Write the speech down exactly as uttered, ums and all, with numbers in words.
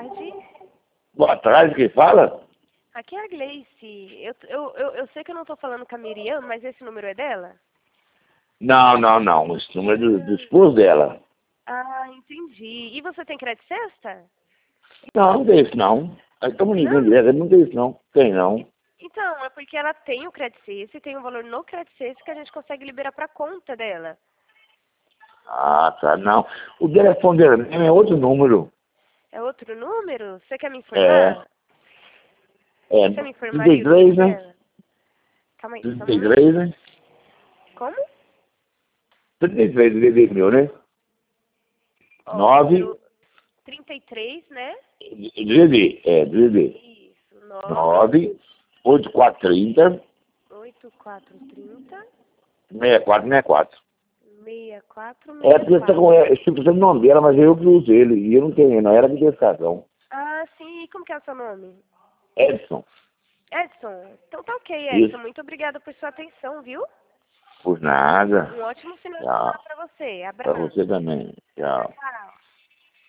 tarde. Boa tarde, quem fala? Aqui é a Gleice. Eu, eu, eu, eu sei que eu não tô falando com a Miriam, mas esse número é dela? Não, não, não. Esse número é do, do esposo dela. Ah, entendi. E você tem crédito sexta? Não, não tem isso não. Estamos ligando Não? direto, não tem isso não. Tem não. Então, é porque ela tem o crédito sexta e tem um valor no crédito sexta que a gente consegue liberar pra conta dela. Ah, tá, não. O telefone dela mesmo é outro número. É outro número? Você quer me É, informar? é Você quer me informar aí o número trinta e três, né? dela? Calma aí, só um momento. trinta e três, né? Como? trinta e três, D D meu, né? Ó, o nove, número trinta e três, né? D D, é, D D. Isso, nove nove, oito quatro três zero, oito quatro três zero seis quatro seis quatro. seis quatro É seis porque você tá com, quatro. é, você precisa do nome dela, mas eu que uso ele. E eu não tenho, não era de identificação. Ah, sim. E como que é o seu nome? Edson. Edson. Então tá ok, Edson. Isso. Muito obrigada por sua atenção, viu? Por nada. Um ótimo final de semana Tchau. pra você. Pra Abraço. você também. Tchau, Tchau. tchau.